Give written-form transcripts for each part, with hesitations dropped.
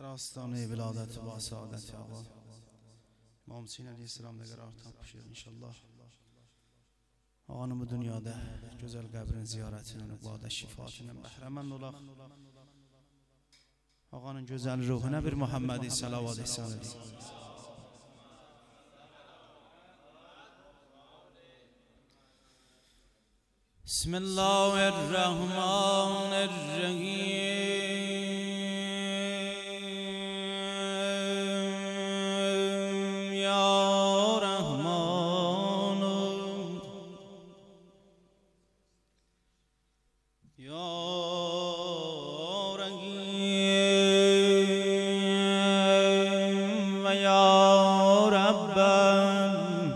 آستانه ولادت با سعادت آقا امام حسین علیه السلام دیگر آرتاب بشه انشالله. آقانم دنیاده جزل قبر زیارتین و بعد شفاعتین بحرمن نولا آقانم جزل روح نبیر محمدی صلوات السلام. بسم الله الرحمن الرحیم یا رحمان یا رحیم و یا ربنا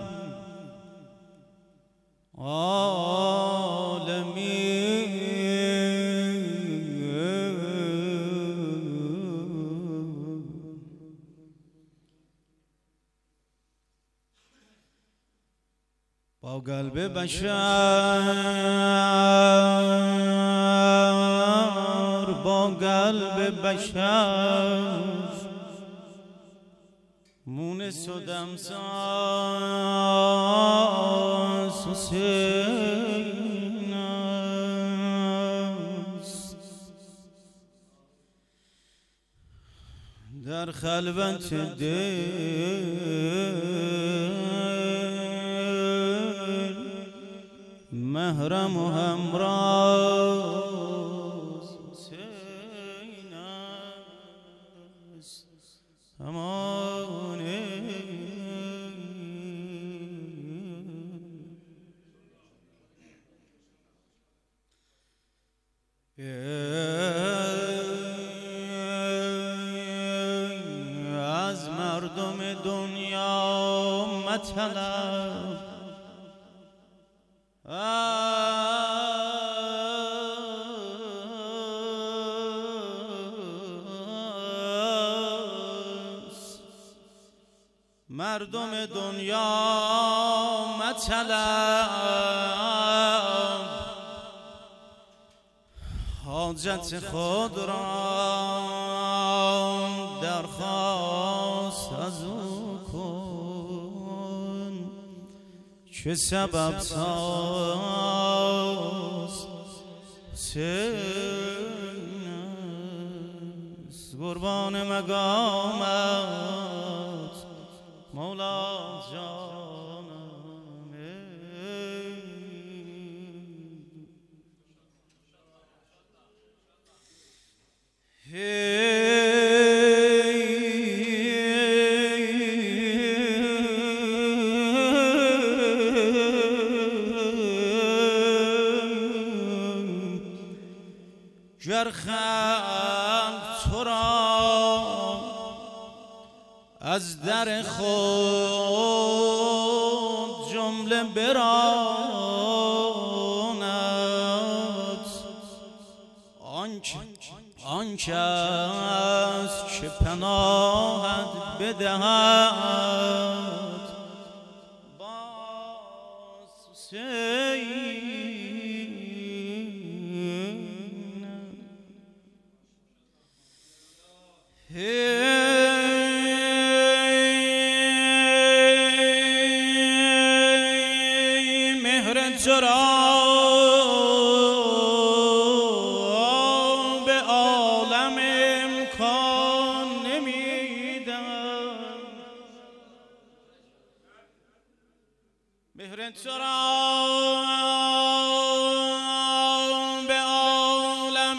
با قلب بشر با قلب بشر مونس و دمساس حسین است در خلوت دل محرم و همراز حسین است امانه از مردم دنیا مطلب مردم دنیا مطلب حاجت خود را درخواست از او کن چه سبب ساز حسین است قربان مقامت مولا جانم گر خلق تو را از در خود جمله براند آن کس که پناهت بدهد باز حسین چرا به عالم امکان نمیدم مهر چرا به عالم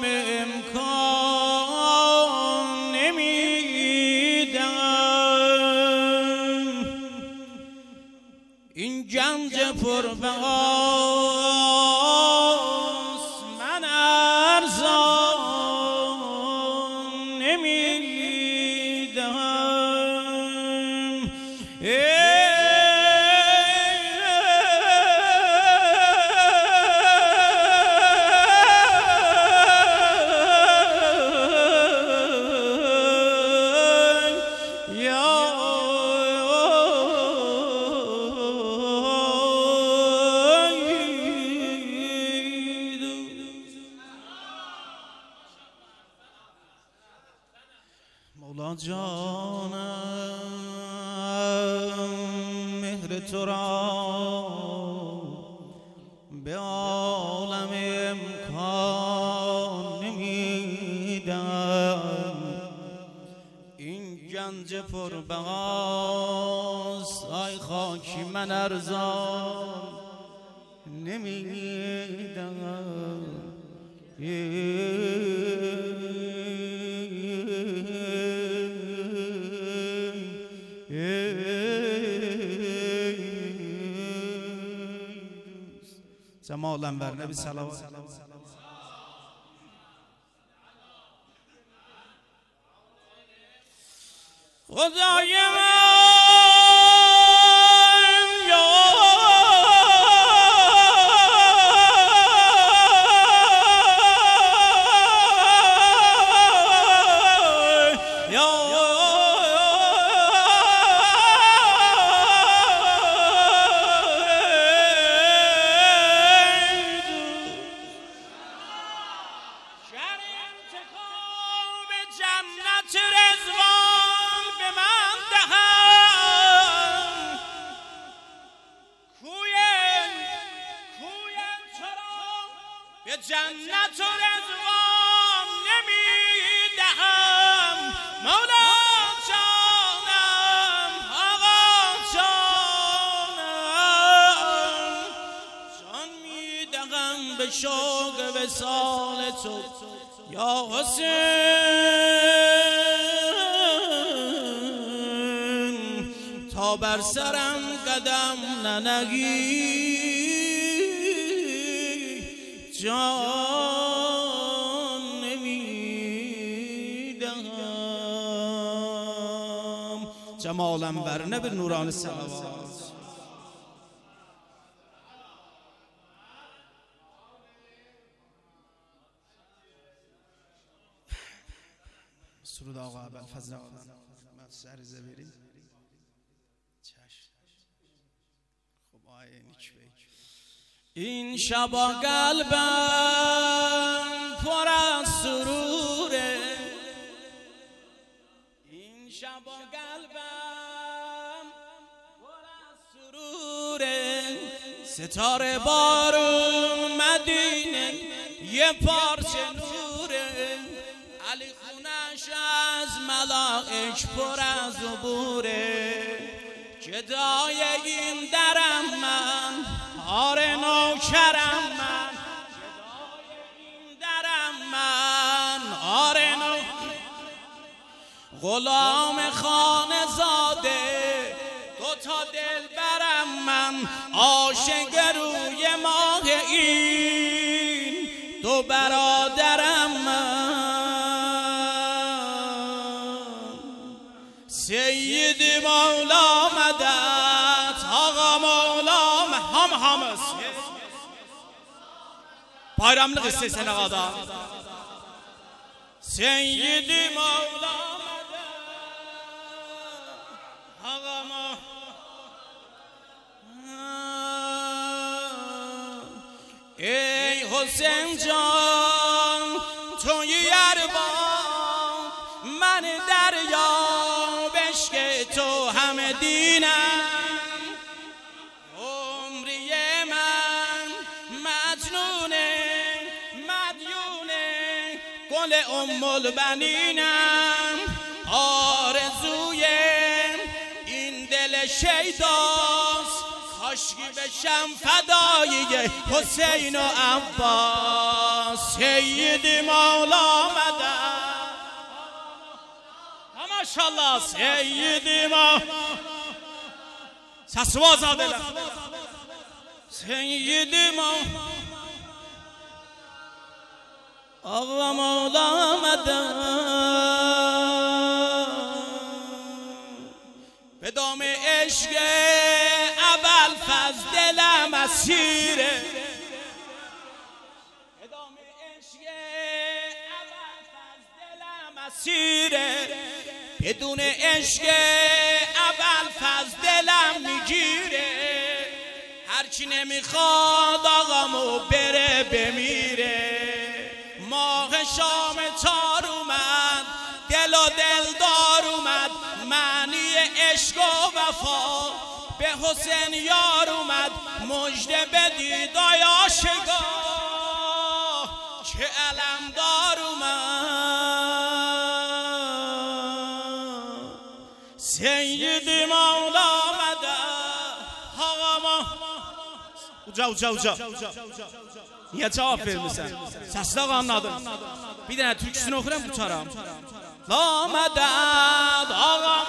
امکان نمیدم این گنج پربهاست من ارزان نمیدهم مولا جانم مهر تو را به عالم امکان نمیدم، این گنج پربقاست ای خاکی من ارزان نمیدم. جمالم بر نبی صلوات. خدای جنت و رضوان نمیدهم. مولا جانم آقا جانم جان میدهم به شوق وصال تو یا حسین، تا بر سرم قدم ننهی جان نمیدهم. جمالم بر نبی نوران صلوات. سرود آقا ابوالفضل من سر زبیری خب آیه نیچوی. این شبا قلبم پر از سروره، این شبا قلبم پر از سروره، ستاره بارون مدینه یه پارچه نوره، علی خونش از ملائک پر از عبوره، جدای این درم من آره نوکرم من، جدای این درم من آره غلام خانه زاده دوتا دل برم من، عاشق روی ماه این دو برادرم من. سیدی مولا مدد آقا مولا hamımız bayramlık istesin ağada. Seyyidi Mevla ağama ey Hüseyin can توی یربان من دریا بشک تو همه دینم، ام البنینم، آرزوی این دل شیداست کاشکی بشم فدای حسین و عباس. سیدی مولا مدد ماشاءالله سیدی مولا سسواز آدلم سیدی مولا آقا مولا مدد به دام عشق ابوالفضل دلم اسیره، به دام عشق ابوالفضل دلم اسیره، بدون عشق ابوالفضل دلم میگیره، هرچی نمیخواد آقامو بره بمیره. ماه شام تار اومد دل و دل دار معنی عشق و وفا به حسین یار اومد مژده بدید آشگاه چه علمدار اومد سیدی مولا آمده آقا ما اوجا niye cevap vermirsən? Səslə qanladım. Bir dənə türküsünü oxuram qutaram. La mədəd ağam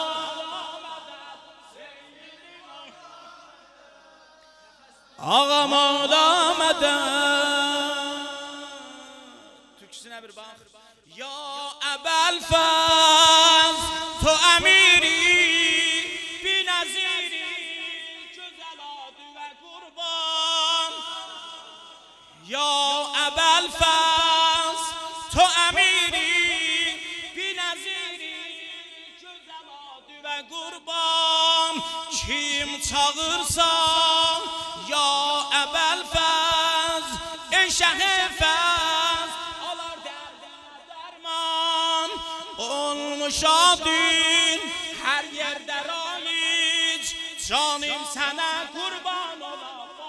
ağam la mədəd türküsünə bir bax. Ya əbəl fəz tu əmiri bi nəziri gözəl adı və qurban Ya əbəl fəz tu əmiri bi nəziri gözəl adı və qurban kim çağırsa Ya əbəl fəz ey şəh-i fəz alar dərman olmuş adın hər yerdə ramic canım sənə qurban olar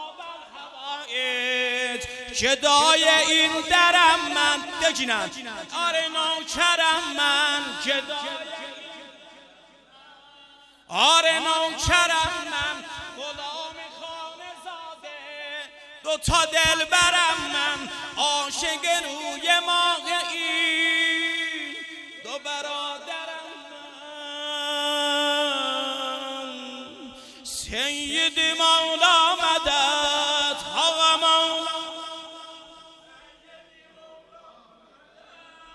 گدای این درم من دگینم آره نوکرم من آره نوکرم من غلام خانه زاده دوتا دل برم من عاشق روی ماه